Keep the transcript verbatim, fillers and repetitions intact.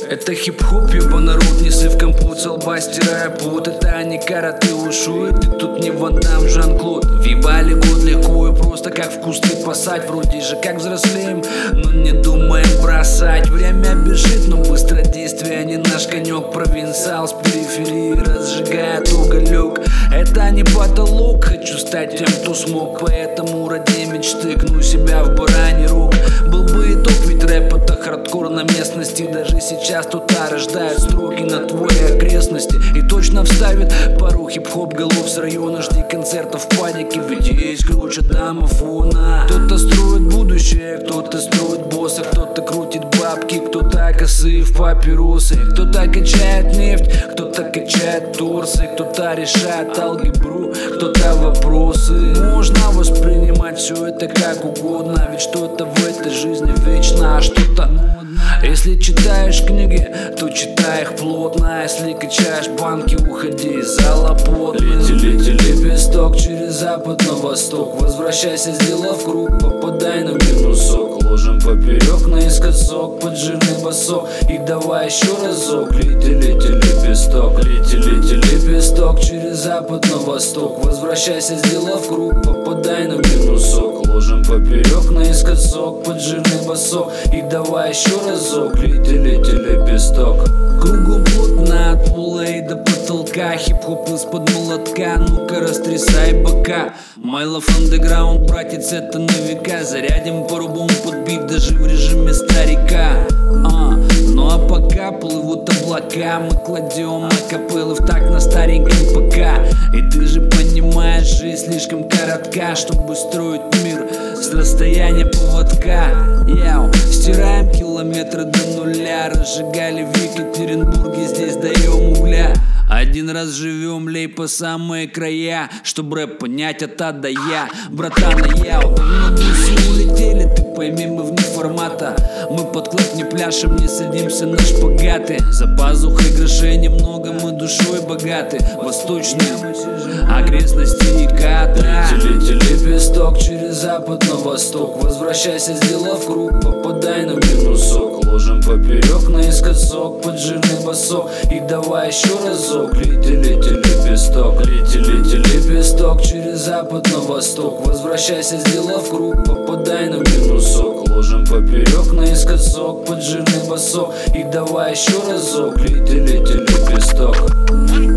Это хип-хоп, ёба народ, не сыв компот, со лба стирая пот. Это не карате ушу, и ты тут не Ван Дам, Жан-Клод. Въебали год легко и просто, как в кусты посадь. Вроде же как взрослеем, но не думаем бросать. Время бежит, но быстро действие не наш конек. Провинциал с периферии разжигает уголек. Это не потолок, хочу стать тем, кто смог. Поэтому ради мечты гну себя в бараний рук. Был бы итог, ведь рэп это хардкор на местности. Даже сейчас тут-то рождают строки на твои окрестности. И точно вставит пару хип-хоп голов с района. Жди концертов в панике, ведь есть круче домофона. Кто-то строит будущее, кто-то строит босса. Кто-то крутит бабки, кто-то косы в папиросы. Кто-то качает нефть, кто-то качает торсы. Кто-то решает алгебру, кто-то вопросы. Можно воспринимать все это как угодно, ведь что-то в этой жизни вечно, а что-то модно. Если читаешь книги, то читай их плотно. Если качаешь банки, уходи из зала плотно. Лети, лети, лепесток через запад на восток. Возвращайся, сделав круг, попадай на минусок. Ложим поперек наискосок под жирный босок. И давай еще разок. Лети, лети, лепесток. Лети, лети, лепесток через запад на восток. Возвращайся, сделав круг, попадай на минусок. Ложим поперек наискосок под жирный босок. И давай еще разок. Лети, лети, лепесток. Кругом плотно от пола и до потолка. Хип-хоп из-под молотка, ну-ка растрясай бока. My love underground, братец, это на века. Зарядим по-рубому подбит даже в режиме старика. а, Ну а пока плывут облака, мы кладем акапеллы в такт на стареньком ПК. И ты же понимаешь, жизнь слишком коротка, чтобы строить мир с расстояния поводка. Яу, стираем километры до нуля. Разжигали в Екатеринбурге, здесь даем угля. Один раз живем, лей по самые края, чтоб рэп понять от А до Я. Братан, я давно бусы улетели, ты пойми, мы вне формата. Мы под клэп не пляшем, не садимся на шпагаты. За пазухой грошей немного, мы душой богаты. Восточные окрестности и ката. Лети, лети, лепесток через запад на восток. Возвращайся, сделав круг, попадай на минусок. Ложим поперек наискосок под жирный босок. И давай еще разок. Лети, лети, лепесток. Лети, лети, лепесток через запад на восток. Возвращайся, сделав круг, попадай на минусок. Ложим поперек наискосок под жирный босок. И давай еще разок. Лети, лети, лепесток.